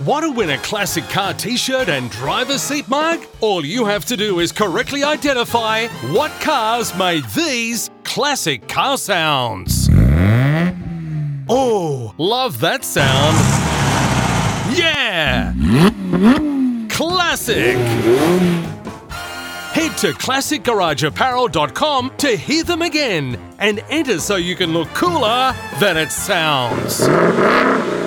Want to win a classic car t-shirt and driver's seat mug? All you have to do is correctly identify what cars made these classic car sounds. Oh, love that sound. Yeah! Classic! Head to ClassicGarageApparel.com to hear them again and enter so you can look cooler than it sounds.